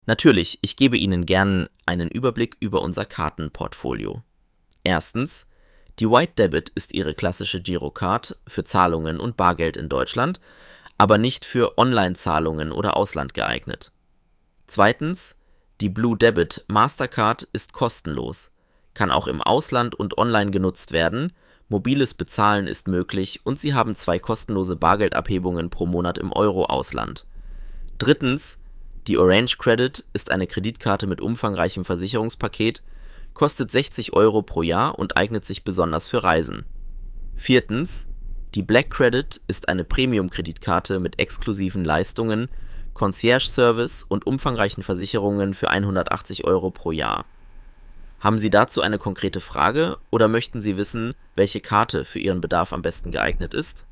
Natürlich, ich gebe Ihnen gern einen Überblick über unser Kartenportfolio. Erstens, die White Debit ist Ihre klassische Girocard für Zahlungen und Bargeld in Deutschland, aber nicht für Online-Zahlungen oder Ausland geeignet. Zweitens, die Blue Debit Mastercard ist kostenlos, kann auch im Ausland und online genutzt werden, mobiles Bezahlen ist möglich und Sie haben 2 kostenlose Bargeldabhebungen pro Monat im Euro-Ausland. Drittens, die Orange Credit ist eine Kreditkarte mit umfangreichem Versicherungspaket, kostet 60 Euro pro Jahr und eignet sich besonders für Reisen. Viertens, die Black Credit ist eine Premium-Kreditkarte mit exklusiven Leistungen, Concierge-Service und umfangreichen Versicherungen für 180 Euro pro Jahr. Haben Sie dazu eine konkrete Frage oder möchten Sie wissen, welche Karte für Ihren Bedarf am besten geeignet ist?